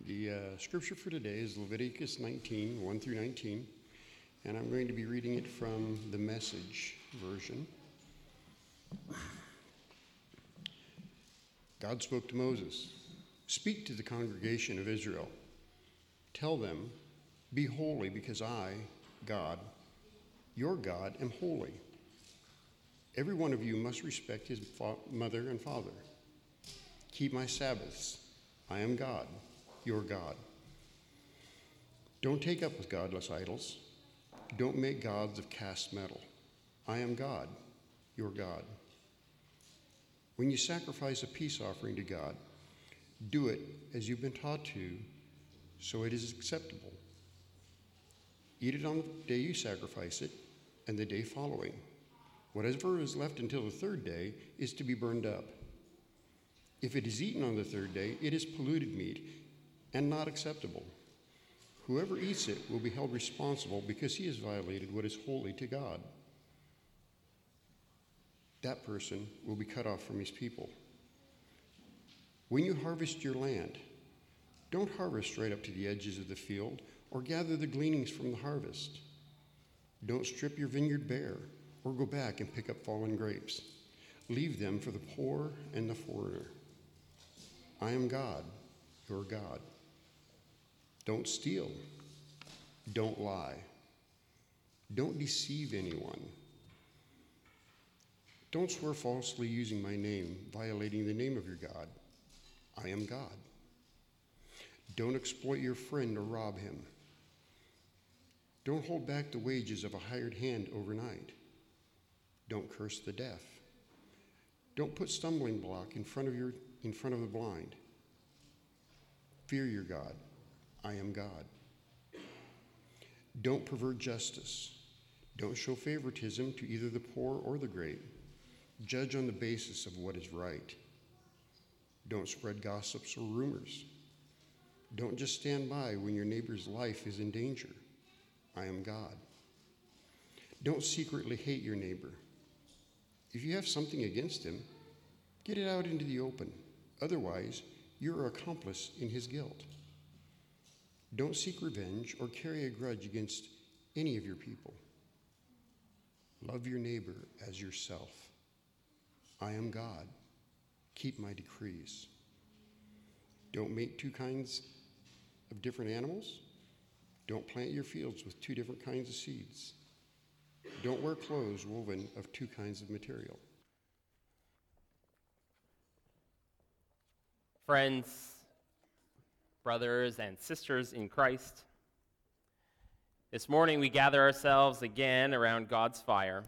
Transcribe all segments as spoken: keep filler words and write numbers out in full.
The uh, scripture for today is Leviticus nineteen, one through nineteen, and I'm going to be reading it from the Message version. God spoke to Moses, "Speak to the congregation of Israel. Tell them, be holy because I, God, your God, am holy. Every one of you must respect his fa- mother and father. Keep my Sabbaths. I am God, your God. Don't take up with godless idols. Don't make gods of cast metal. I am God, your God. When you sacrifice a peace offering to God, do it as you've been taught to, so it is acceptable. Eat it on the day you sacrifice it and the day following. Whatever is left until the third day is to be burned up. If it is eaten on the third day, it is polluted meat and not acceptable. Whoever eats it will be held responsible because he has violated what is holy to God. That person will be cut off from his people. When you harvest your land, don't harvest right up to the edges of the field or gather the gleanings from the harvest. Don't strip your vineyard bare or go back and pick up fallen grapes. Leave them for the poor and the foreigner. I am God, your God. Don't steal. Don't lie. Don't deceive anyone. Don't swear falsely using my name, violating the name of your God. I am God. Don't exploit your friend or rob him. Don't hold back the wages of a hired hand overnight. Don't curse the deaf. Don't put stumbling block in front of your in front of the blind. Fear your God. I am God. Don't pervert justice. Don't show favoritism to either the poor or the great. Judge on the basis of what is right. Don't spread gossips or rumors. Don't just stand by when your neighbor's life is in danger. I am God. Don't secretly hate your neighbor. If you have something against him, get it out into the open. Otherwise, you're an accomplice in his guilt. Don't seek revenge or carry a grudge against any of your people. Love your neighbor as yourself. I am God. Keep my decrees. Don't make two kinds of different animals. Don't plant your fields with two different kinds of seeds. Don't wear clothes woven of two kinds of material." Friends, brothers, and sisters in Christ, this morning we gather ourselves again around God's fire.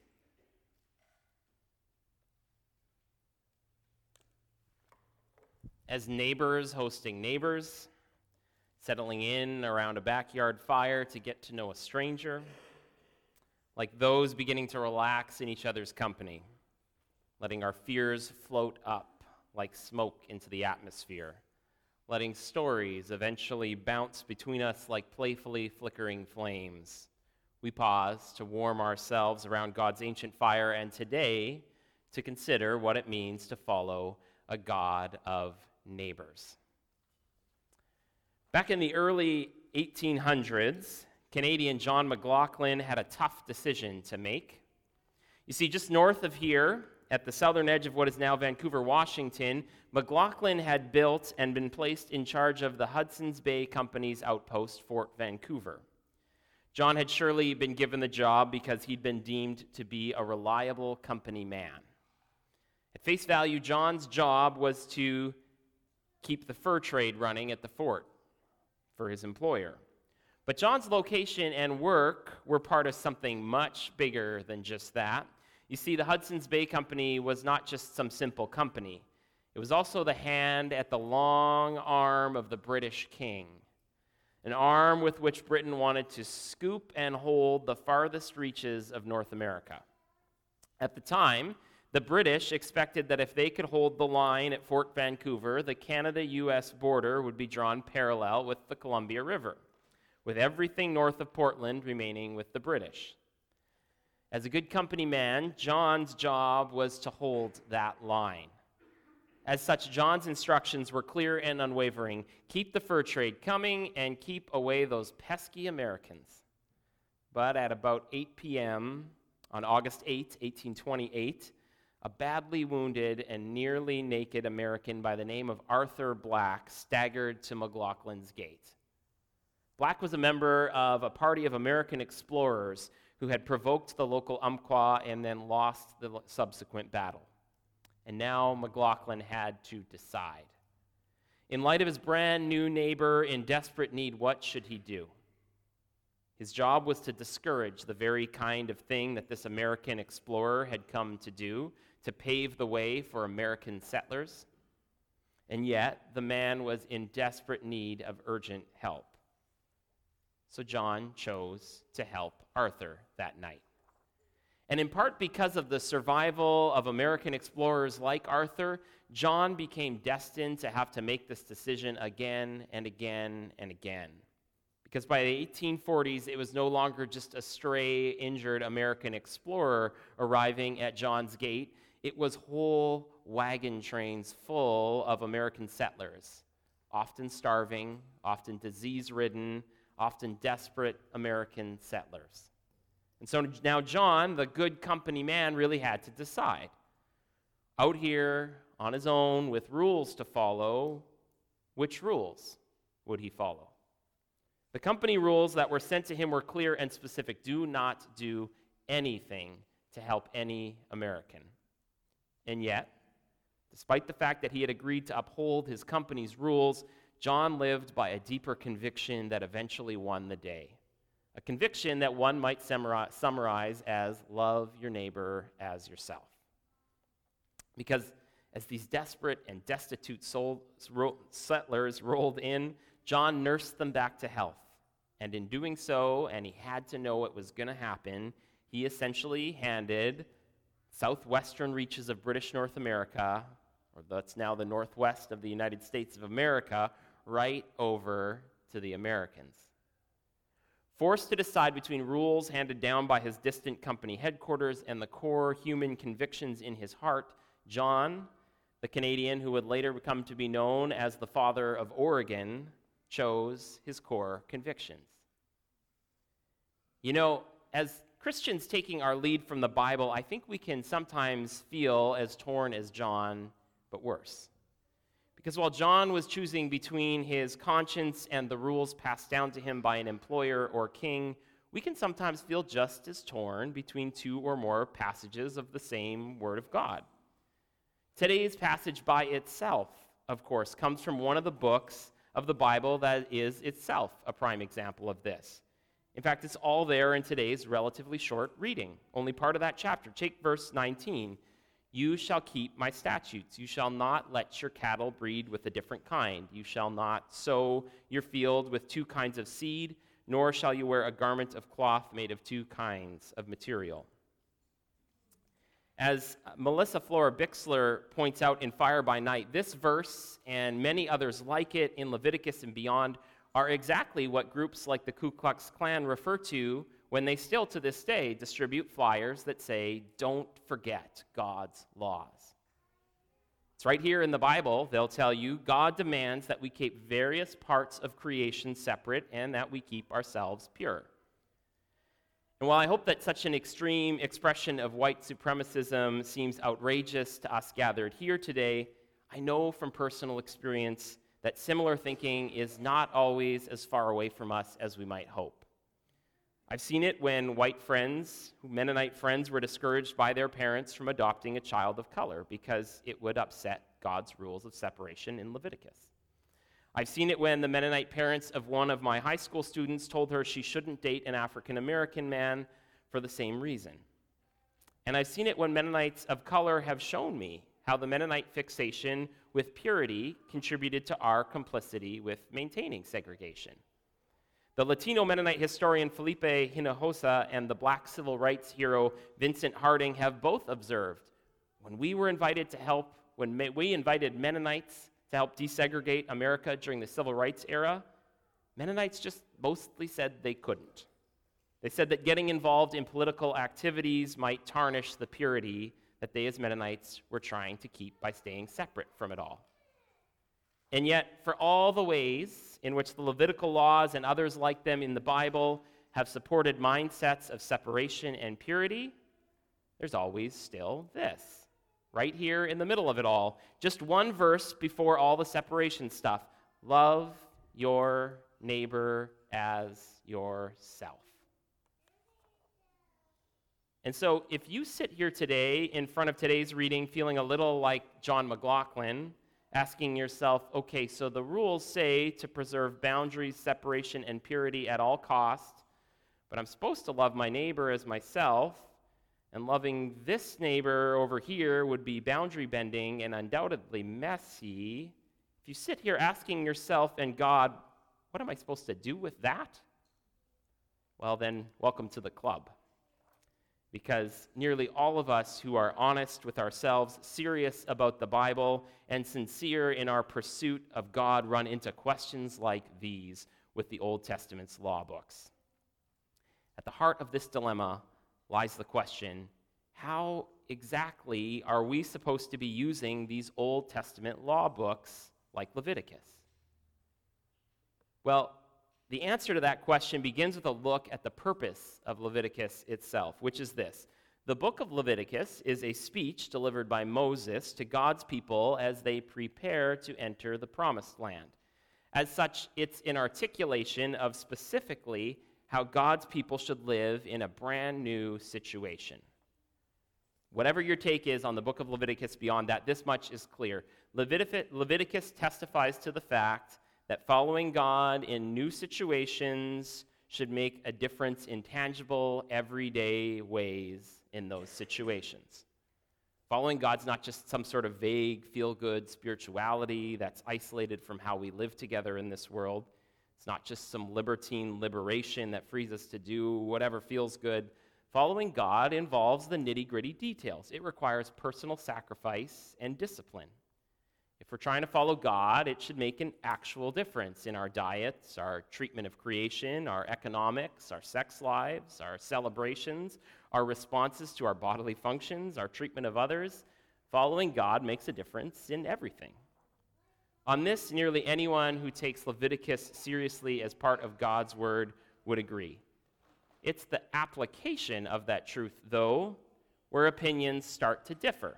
As neighbors hosting neighbors, settling in around a backyard fire to get to know a stranger, like those beginning to relax in each other's company, letting our fears float up like smoke into the atmosphere, letting stories eventually bounce between us like playfully flickering flames. We pause to warm ourselves around God's ancient fire, and today to consider what it means to follow a God of neighbors. Back in the early eighteen hundreds, Canadian John McLaughlin had a tough decision to make. You see, just north of here, at the southern edge of what is now Vancouver, Washington, McLaughlin had built and been placed in charge of the Hudson's Bay Company's outpost, Fort Vancouver. John had surely been given the job because he'd been deemed to be a reliable company man. At face value, John's job was to keep the fur trade running at the fort for his employer. But John's location and work were part of something much bigger than just that. You see, the Hudson's Bay Company was not just some simple company. It was also the hand at the long arm of the British king, an arm with which Britain wanted to scoop and hold the farthest reaches of North America. At the time, the British expected that if they could hold the line at Fort Vancouver, the Canada-U S border would be drawn parallel with the Columbia River, with everything north of Portland remaining with the British. As a good company man, John's job was to hold that line. As such, John's instructions were clear and unwavering. Keep the fur trade coming and keep away those pesky Americans. But at about eight p.m. on August eighth, eighteen twenty-eight, a badly wounded and nearly naked American by the name of Arthur Black staggered to McLaughlin's gate. Black was a member of a party of American explorers who had provoked the local Umpqua and then lost the subsequent battle. And now McLaughlin had to decide. In light of his brand new neighbor in desperate need, what should he do? His job was to discourage the very kind of thing that this American explorer had come to do, to pave the way for American settlers. And yet, the man was in desperate need of urgent help. So John chose to help Arthur that night. And in part because of the survival of American explorers like Arthur, John became destined to have to make this decision again and again and again. Because by the eighteen forties, it was no longer just a stray, injured American explorer arriving at John's gate. It was whole wagon trains full of American settlers, often starving, often disease-ridden, often desperate American settlers. And so now John, the good company man, really had to decide. Out here on his own with rules to follow, which rules would he follow? The company rules that were sent to him were clear and specific. Do not do anything to help any American. And yet, despite the fact that he had agreed to uphold his company's rules, John lived by a deeper conviction that eventually won the day. A conviction that one might summarize as love your neighbor as yourself. Because as these desperate and destitute soul, settlers rolled in, John nursed them back to health. And in doing so, and he had to know what was going to happen, he essentially handed southwestern reaches of British North America, or that's now the northwest of the United States of America, right over to the Americans. Forced to decide between rules handed down by his distant company headquarters and the core human convictions in his heart, John, the Canadian who would later come to be known as the father of Oregon, chose his core convictions. You know, as Christians taking our lead from the Bible, I think we can sometimes feel as torn as John, but worse. Because while John was choosing between his conscience and the rules passed down to him by an employer or king, we can sometimes feel just as torn between two or more passages of the same Word of God. Today's passage by itself, of course, comes from one of the books of the Bible that is itself a prime example of this. In fact, it's all there in today's relatively short reading, only part of that chapter. Take verse nineteen. You shall keep my statutes. You shall not let your cattle breed with a different kind. You shall not sow your field with two kinds of seed, nor shall you wear a garment of cloth made of two kinds of material. As Melissa Flora Bixler points out in Fire by Night, this verse and many others like it in Leviticus and beyond are exactly what groups like the Ku Klux Klan refer to when they still to this day distribute flyers that say, "Don't forget God's laws." It's right here in the Bible. They'll tell you God demands that we keep various parts of creation separate and that we keep ourselves pure. And while I hope that such an extreme expression of white supremacism seems outrageous to us gathered here today, I know from personal experience that similar thinking is not always as far away from us as we might hope. I've seen it when white friends, Mennonite friends, were discouraged by their parents from adopting a child of color because it would upset God's rules of separation in Leviticus. I've seen it when the Mennonite parents of one of my high school students told her she shouldn't date an African American man for the same reason. And I've seen it when Mennonites of color have shown me how the Mennonite fixation with purity contributed to our complicity with maintaining segregation. The Latino Mennonite historian Felipe Hinojosa and the black civil rights hero Vincent Harding have both observed when we were invited to help, when we invited Mennonites to help desegregate America during the civil rights era, Mennonites just mostly said they couldn't. They said that getting involved in political activities might tarnish the purity that they as Mennonites were trying to keep by staying separate from it all. And yet, for all the ways in which the Levitical laws and others like them in the Bible have supported mindsets of separation and purity, there's always still this, right here in the middle of it all. Just one verse before all the separation stuff. Love your neighbor as yourself. And so if you sit here today in front of today's reading feeling a little like John McLaughlin, asking yourself, okay, so the rules say to preserve boundaries, separation, and purity at all cost, but I'm supposed to love my neighbor as myself, and loving this neighbor over here would be boundary bending and undoubtedly messy. If you sit here asking yourself and God, what am I supposed to do with that? Well, then, welcome to the club. Because nearly all of us who are honest with ourselves, serious about the Bible, and sincere in our pursuit of God run into questions like these with the Old Testament's law books. At the heart of this dilemma lies the question, how exactly are we supposed to be using these Old Testament law books like Leviticus? Well, the answer to that question begins with a look at the purpose of Leviticus itself, which is this. The book of Leviticus is a speech delivered by Moses to God's people as they prepare to enter the promised land. As such, it's an articulation of specifically how God's people should live in a brand new situation. Whatever your take is on the book of Leviticus beyond that, this much is clear. Leviticus, Leviticus testifies to the fact that following God in new situations should make a difference in tangible, everyday ways in those situations. Following God's not just some sort of vague, feel-good spirituality that's isolated from how we live together in this world. It's not just some libertine liberation that frees us to do whatever feels good. Following God involves the nitty-gritty details. It requires personal sacrifice and discipline. If we're trying to follow God, it should make an actual difference in our diets, our treatment of creation, our economics, our sex lives, our celebrations, our responses to our bodily functions, our treatment of others. Following God makes a difference in everything. On this, nearly anyone who takes Leviticus seriously as part of God's word would agree. It's the application of that truth, though, where opinions start to differ.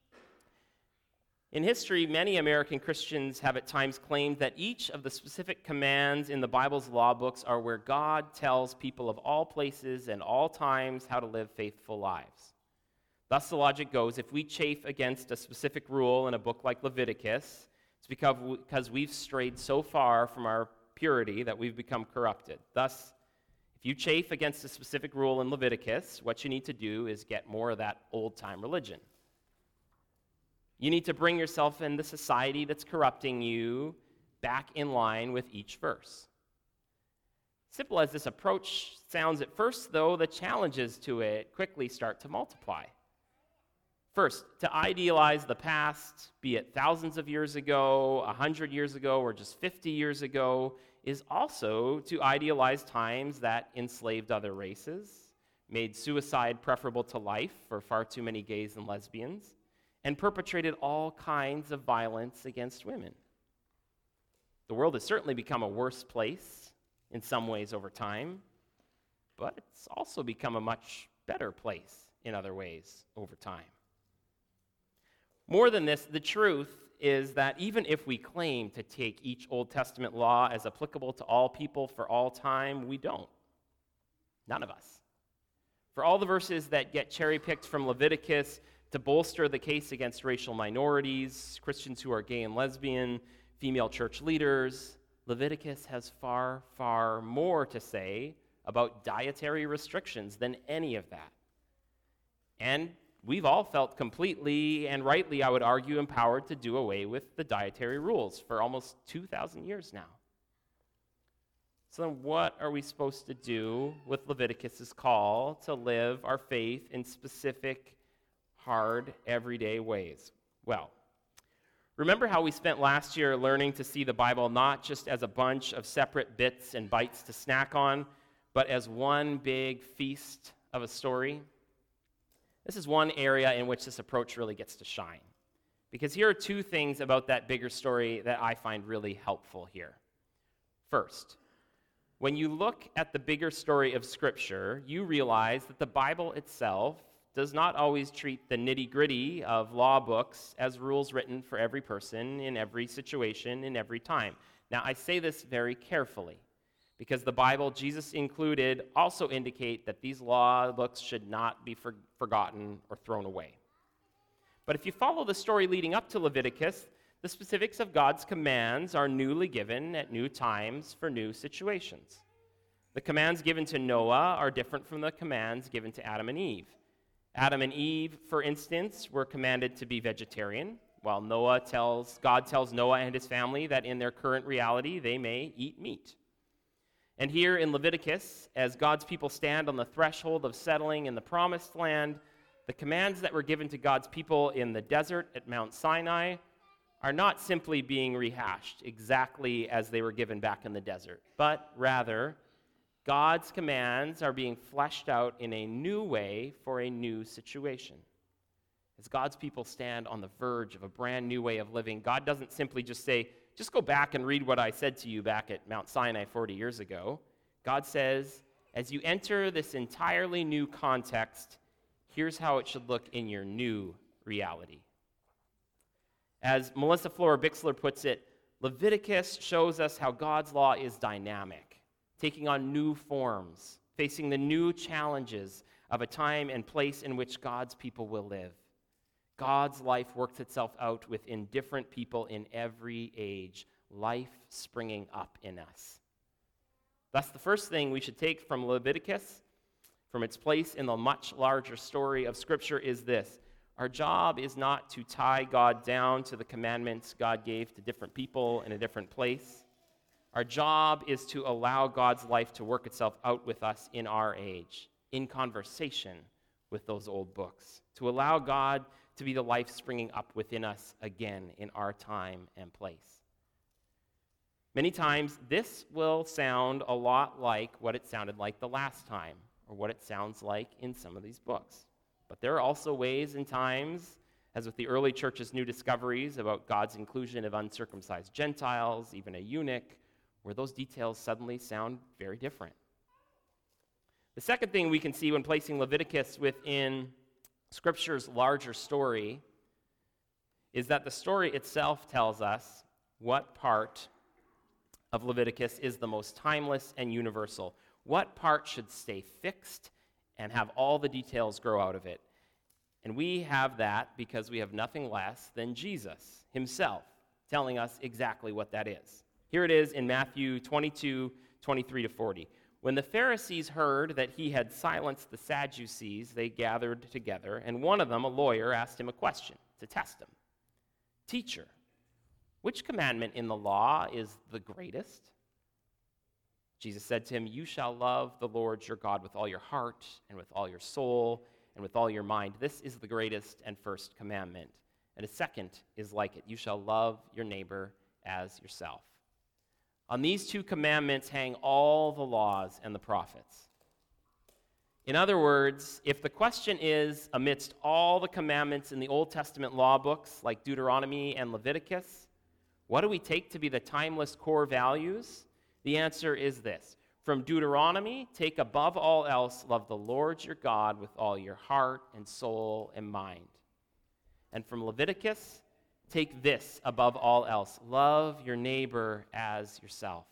In history, many American Christians have at times claimed that each of the specific commands in the Bible's law books are where God tells people of all places and all times how to live faithful lives. Thus, the logic goes, if we chafe against a specific rule in a book like Leviticus, it's because we've strayed so far from our purity that we've become corrupted. Thus, if you chafe against a specific rule in Leviticus, what you need to do is get more of that old-time religion. You need to bring yourself and the society that's corrupting you back in line with each verse. Simple as this approach sounds at first, though, the challenges to it quickly start to multiply. First, to idealize the past, be it thousands of years ago, a hundred years ago, or just fifty years ago, is also to idealize times that enslaved other races, made suicide preferable to life for far too many gays and lesbians, and perpetrated all kinds of violence against women. The world has certainly become a worse place in some ways over time, but it's also become a much better place in other ways over time. More than this, the truth is that even if we claim to take each Old Testament law as applicable to all people for all time, we don't. None of us. For all the verses that get cherry-picked from Leviticus to bolster the case against racial minorities, Christians who are gay and lesbian, female church leaders, Leviticus has far, far more to say about dietary restrictions than any of that. And we've all felt completely and rightly, I would argue, empowered to do away with the dietary rules for almost two thousand years now. So then what are we supposed to do with Leviticus's call to live our faith in specific, hard, everyday ways? Well, remember how we spent last year learning to see the Bible not just as a bunch of separate bits and bites to snack on, but as one big feast of a story? This is one area in which this approach really gets to shine. Because here are two things about that bigger story that I find really helpful here. First, when you look at the bigger story of Scripture, you realize that the Bible itself does not always treat the nitty-gritty of law books as rules written for every person in every situation in every time. Now, I say this very carefully because the Bible, Jesus included, also indicate that these law books should not be for- forgotten or thrown away. But if you follow the story leading up to Leviticus, the specifics of God's commands are newly given at new times for new situations. The commands given to Noah are different from the commands given to Adam and Eve. Adam and Eve, for instance, were commanded to be vegetarian, while Noah tells, God tells Noah and his family that in their current reality they may eat meat. And here in Leviticus, as God's people stand on the threshold of settling in the promised land, the commands that were given to God's people in the desert at Mount Sinai are not simply being rehashed exactly as they were given back in the desert, but rather, God's commands are being fleshed out in a new way for a new situation. As God's people stand on the verge of a brand new way of living, God doesn't simply just say, just go back and read what I said to you back at Mount Sinai forty years ago. God says, as you enter this entirely new context, here's how it should look in your new reality. As Melissa Flora-Bixler puts it, Leviticus shows us how God's law is dynamic, taking on new forms, facing the new challenges of a time and place in which God's people will live. God's life works itself out within different people in every age, life springing up in us. Thus, the first thing we should take from Leviticus, from its place in the much larger story of Scripture, is this. Our job is not to tie God down to the commandments God gave to different people in a different place. Our job is to allow God's life to work itself out with us in our age, in conversation with those old books, to allow God to be the life springing up within us again in our time and place. Many times, this will sound a lot like what it sounded like the last time, or what it sounds like in some of these books. But there are also ways and times, as with the early church's new discoveries about God's inclusion of uncircumcised Gentiles, even a eunuch, where those details suddenly sound very different. The second thing we can see when placing Leviticus within Scripture's larger story is that the story itself tells us what part of Leviticus is the most timeless and universal. What part should stay fixed and have all the details grow out of it? And we have that because we have nothing less than Jesus himself telling us exactly what that is. Here it is in Matthew twenty-two, twenty-three to forty. When the Pharisees heard that he had silenced the Sadducees, they gathered together, and one of them, a lawyer, asked him a question to test him. Teacher, which commandment in the law is the greatest? Jesus said to him, you shall love the Lord your God with all your heart and with all your soul and with all your mind. This is the greatest and first commandment. And a second is like it. You shall love your neighbor as yourself. On these two commandments hang all the laws and the prophets. In other words, if the question is, amidst all the commandments in the Old Testament law books like Deuteronomy and Leviticus, what do we take to be the timeless core values? The answer is this. From Deuteronomy, take above all else, love the Lord your God with all your heart and soul and mind. And from Leviticus, take this above all else, love your neighbor as yourself.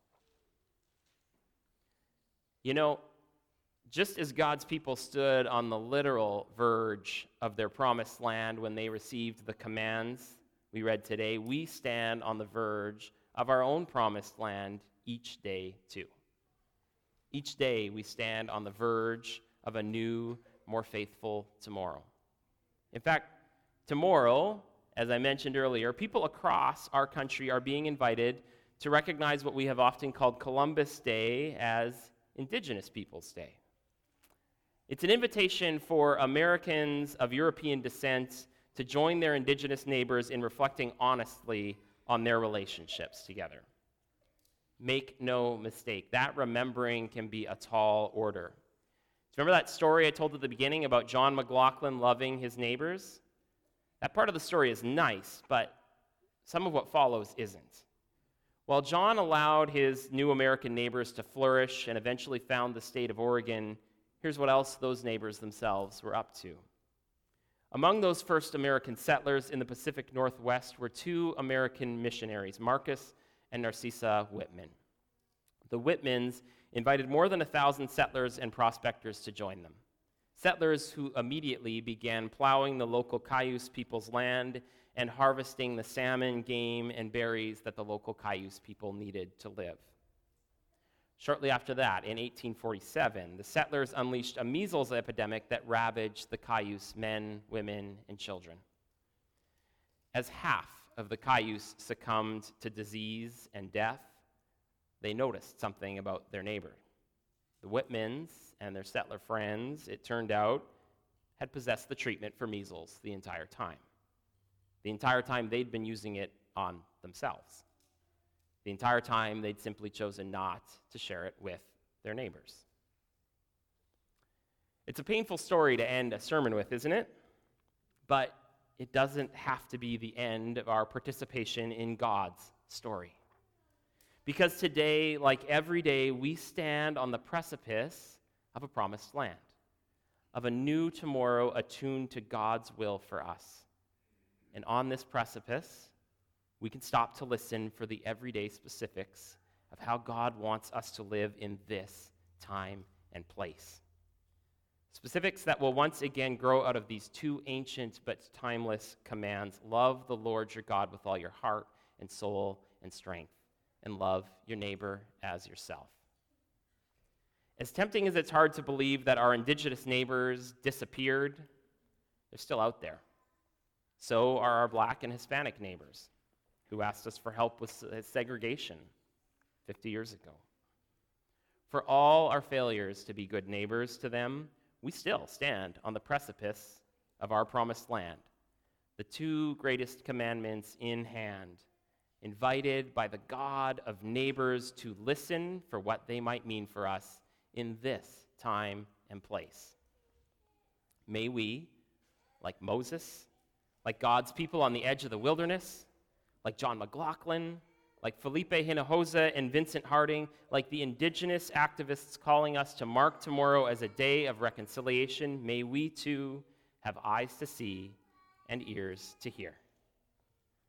You know, just as God's people stood on the literal verge of their promised land when they received the commands we read today, we stand on the verge of our own promised land each day too. Each day we stand on the verge of a new, more faithful tomorrow. In fact, tomorrow, as I mentioned earlier, people across our country are being invited to recognize what we have often called Columbus Day as Indigenous Peoples Day. It's an invitation for Americans of European descent to join their indigenous neighbors in reflecting honestly on their relationships together. Make no mistake, that remembering can be a tall order. Remember that story I told at the beginning about John McLaughlin loving his neighbors? That part of the story is nice, but some of what follows isn't. While John allowed his new American neighbors to flourish and eventually found the state of Oregon, here's what else those neighbors themselves were up to. Among those first American settlers in the Pacific Northwest were two American missionaries, Marcus and Narcissa Whitman. The Whitmans invited more than a thousand settlers and prospectors to join them. Settlers who immediately began plowing the local Cayuse people's land and harvesting the salmon, game, and berries that the local Cayuse people needed to live. Shortly after that, in eighteen forty-seven, the settlers unleashed a measles epidemic that ravaged the Cayuse men, women, and children. As half of the Cayuse succumbed to disease and death, they noticed something about their neighbor. The Whitmans and their settler friends, it turned out, had possessed the treatment for measles the entire time. The entire time they'd been using it on themselves. The entire time they'd simply chosen not to share it with their neighbors. It's a painful story to end a sermon with, isn't it? But it doesn't have to be the end of our participation in God's story. Because today, like every day, we stand on the precipice of a promised land, of a new tomorrow attuned to God's will for us. And on this precipice, we can stop to listen for the everyday specifics of how God wants us to live in this time and place. Specifics that will once again grow out of these two ancient but timeless commands. Love the Lord your God with all your heart and soul and strength, and love your neighbor as yourself. As tempting as it's hard to believe that our indigenous neighbors disappeared, they're still out there. So are our black and Hispanic neighbors, who asked us for help with segregation fifty years ago. For all our failures to be good neighbors to them, we still stand on the precipice of our promised land, the two greatest commandments in hand, invited by the God of neighbors to listen for what they might mean for us in this time and place. May we, like Moses, like God's people on the edge of the wilderness, like John McLaughlin, like Felipe Hinojosa and Vincent Harding, like the indigenous activists calling us to mark tomorrow as a day of reconciliation, may we too have eyes to see and ears to hear.